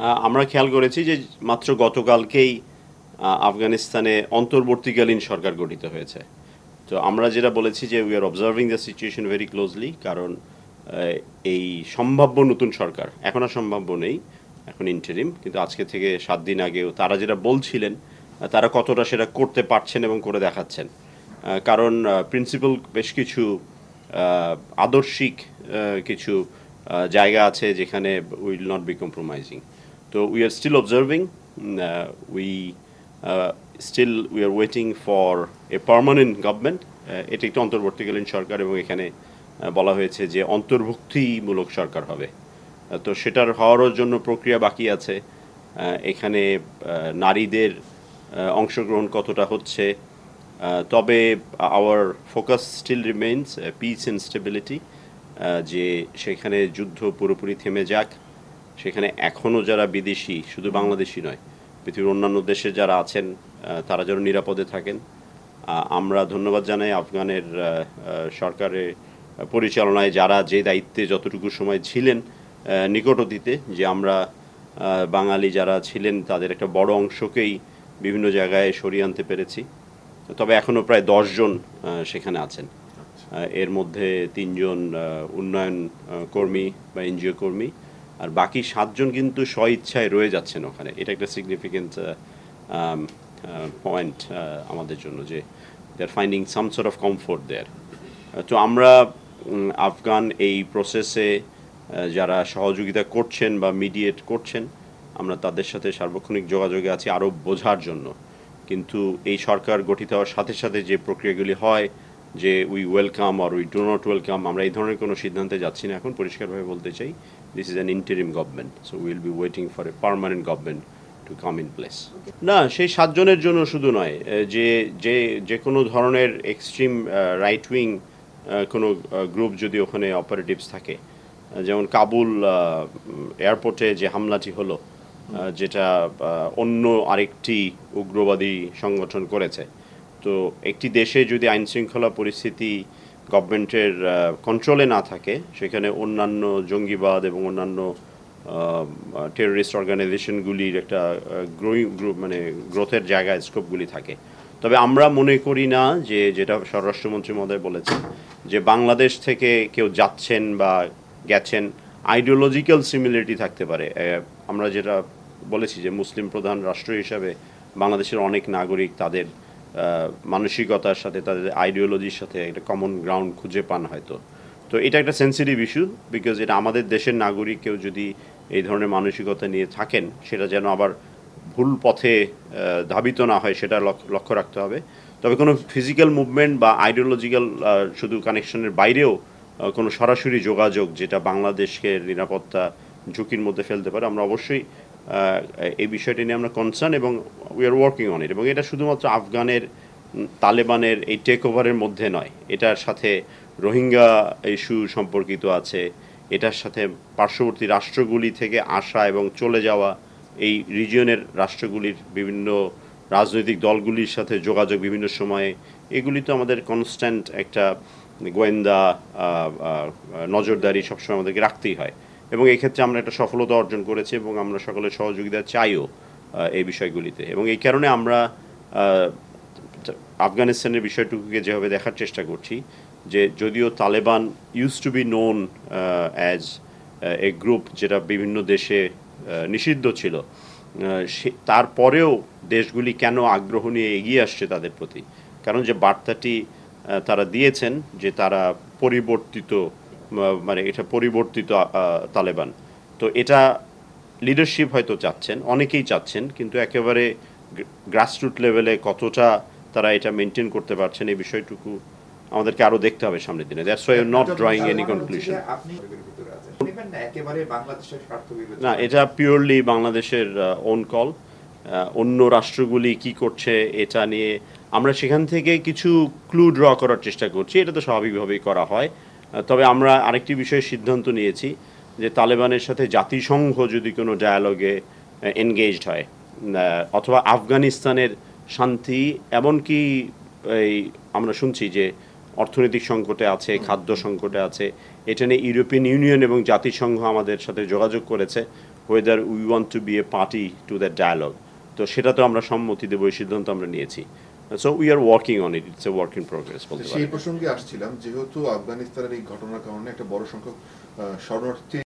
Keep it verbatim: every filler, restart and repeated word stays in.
আমরা খেয়াল করেছি যে মাত্র গতকালকেই আফগানিস্তানে অন্তর্বর্তীকালীন সরকার গঠিত হয়েছে। তো আমরা যেটা বলেছি যে we are observing the situation very closely, কারণ এই সম্ভাব্য নতুন সরকার এখন আর সম্ভাব্য নেই, এখন ইন্টারিম, কিন্তু আজকে থেকে সাত দিন আগেও তারা যেটা বলছিলেন তারা কতটা সেটা করতে পারছেন এবং করে দেখাচ্ছেন। কারণ প্রিন্সিপাল বেশ কিছু আদর্শিক কিছু জায়গা আছে যেখানে উইল নট বি কম্প্রোমাইজিং। তো we are still observing, we still we are waiting for a permanent government. এটি একটি অন্তর্বর্তীকালীন সরকার এবং এখানে বলা হয়েছে যে অন্তর্ভুক্তিমূলক সরকার হবে। তো সেটার হওয়ারও জন্য প্রক্রিয়া বাকি আছে। এখানে নারীদের অংশগ্রহণ কতটা হচ্ছে, তবে our focus still remains peace and stability, যে সেখানে যুদ্ধ পুরোপুরি থেমে যাক, সেখানে এখনও যারা বিদেশি, শুধু বাংলাদেশি নয়, পৃথিবীর অন্যান্য দেশে যারা আছেন তারা যেন নিরাপদে থাকেন। আমরা ধন্যবাদ জানাই আফগানের সরকারের পরিচালনায় যারা যে দায়িত্বে যতটুকু সময় ছিলেন নিকট অতীতে, যে আমরা বাঙালি যারা ছিলেন তাদের একটা বড় অংশকেই বিভিন্ন জায়গায় সরিয়ে আনতে পেরেছি। তবে এখনও প্রায় দশজন সেখানে আছেন, এর মধ্যে তিনজন উন্নয়ন কর্মী বা এনজিও কর্মী, আর বাকি সাতজন কিন্তু স্বইচ্ছায় রয়ে যাচ্ছেন ওখানে। এটা একটা সিগনিফিকেন্ট পয়েন্ট আমাদের জন্য, যে they are finding some sort of comfort there. তো আমরা আফগান এই প্রসেসে যারা সহযোগিতা করছেন বা মিডিয়েট করছেন, আমরা তাদের সাথে সার্বক্ষণিক যোগাযোগে আছি আরও বোঝার জন্য। কিন্তু এই সরকার গঠিত হওয়ার সাথে সাথে যে প্রক্রিয়াগুলি হয়, যে we welcome or we do not welcome, আমরা এই ধরনের কোনো সিদ্ধান্তে যাচ্ছি না এখন। পরিষ্কারভাবে বলতে চাই, this is an interim government, so will be waiting for a permanent government to come in place. না, সেই সাতজনের জন্য শুধু নয়, যে যে যে কোনো ধরনের এক্সট্রিম রাইট উইং কোনো গ্রুপ যদি ওখানে অপারেটিভস থাকে, যেমন কাবুল এয়ারপোর্টে যে হামলাটি হলো, যেটা অন্য আরেকটি উগ্রবাদী সংগঠন করেছে। তো একটি দেশে যদি আইনশৃঙ্খলা পরিস্থিতি গভর্নমেন্টের কন্ট্রোলে না থাকে, সেখানে অন্যান্য জঙ্গিবাদ এবং অন্যান্য টেররিস্ট অর্গানাইজেশনগুলির একটা গ্রোয়িং গ্রুপ মানে গ্রোথের জায়গায় স্কোপগুলি থাকে। তবে আমরা মনে করি না যে, যেটা স্বরাষ্ট্রমন্ত্রী মহোদয় বলেছেন, যে বাংলাদেশ থেকে কেউ যাচ্ছেন বা গেছেন, আইডিওলজিক্যাল সিমিলারিটি থাকতে পারে। আমরা যেটা বলেছি যে মুসলিম প্রধান রাষ্ট্র হিসাবে বাংলাদেশের অনেক নাগরিক তাদের মানসিকতার সাথে, তাদের আইডিওলজির সাথে একটা কমন গ্রাউন্ড খুঁজে পান হয়তো। তো এটা একটা সেন্সিটিভ ইস্যু, বিকজ এটা আমাদের দেশের নাগরিক কেউ যদি এই ধরনের মানসিকতা নিয়ে থাকেন, সেটা যেন আবার ভুল পথে ধাবিত না হয়, সেটা লক্ষ্য রাখতে হবে। তবে কোনো ফিজিক্যাল মুভমেন্ট বা আইডিওলজিক্যাল শুধু কানেকশনের বাইরেও কোনো সরাসরি যোগাযোগ যেটা বাংলাদেশকে নিরাপত্তা ঝুঁকির মধ্যে ফেলতে পারে, আমরা অবশ্যই এই বিষয়টি নিয়ে আমরা কনসার্ন এবং we are working on it. এবং এটা শুধুমাত্র আফগানের তালেবানের এই টেক ওভারের মধ্যে নয়, এটার সাথে রোহিঙ্গা ইস্যু সম্পর্কিত আছে, এটার সাথে পার্শ্ববর্তী রাষ্ট্রগুলি থেকে আসা এবং চলে যাওয়া এই রিজিয়নের রাষ্ট্রগুলির বিভিন্ন রাজনৈতিক দলগুলির সাথে যোগাযোগ বিভিন্ন সময়ে, এগুলি তো আমাদের কনস্ট্যান্ট একটা গোয়েন্দা নজরদারি সবসময় আমাদেরকে রাখতেই হয়। এবং এই ক্ষেত্রে আমরা একটা সফলতা অর্জন করেছি এবং আমরা সকলের সহযোগিতা চাইও এই বিষয়গুলিতে। এবং এই কারণে আমরা আফগানিস্তানের বিষয়টুকুকে যেভাবে দেখার চেষ্টা করছি, যে যদিও Taliban used to be known as a group যেটা বিভিন্ন দেশে নিষিদ্ধ ছিল, সে তারপরেও দেশগুলি কেন আগ্রহ নিয়ে এগিয়ে আসছে তাদের প্রতি, কারণ যে বার্তাটি তারা দিয়েছেন যে তারা পরিবর্তিত, মানে এটা পরিবর্তিত তালেবান। তো এটা লিডারশিপ হয়তো চাচ্ছেন, অনেকেই চাচ্ছেন, কিন্তু একেবারে গ্রাসরুট লেভেলে কতটা তারা এটা মেনটেন করতে পারছেন এই বিষয়টুকু আমাদেরকে আরও দেখতে হবে সামনের দিনে। That's why not drawing any conclusion. না, এটা পিওরলি বাংলাদেশের ওন কল। অন্য রাষ্ট্রগুলি কি করছে এটা নিয়ে আমরা সেখান থেকে কিছু ক্লু ড্র করার চেষ্টা করছি, এটা তো স্বাভাবিকভাবেই করা হয়। তবে আমরা আরেকটি বিষয়ে সিদ্ধান্ত নিয়েছি, যে তালেবানের সাথে জাতিসংঘ যদি কোনো ডায়ালগে এনগেজড হয়, অথবা আফগানিস্তানের শান্তি, এমনকি এই আমরা শুনছি যে অর্থনৈতিক সংকটে আছে, খাদ্য সংকটে আছে, এটা নিয়ে ইউরোপিয়ান ইউনিয়ন এবং জাতিসংঘ আমাদের সাথে যোগাযোগ করেছে। whether we want to be a party to that dialogue. তো সেটা তো আমরা সম্মতি দেবো, এই সিদ্ধান্ত আমরা নিয়েছি। So we are working on it, it's a work in progress বলতে পারি। সেই প্রসঙ্গে আসছিলাম, যেহেতু আফগানিস্তানের এই ঘটনার কারণে একটা বড় সংখ্যক শরণার্থী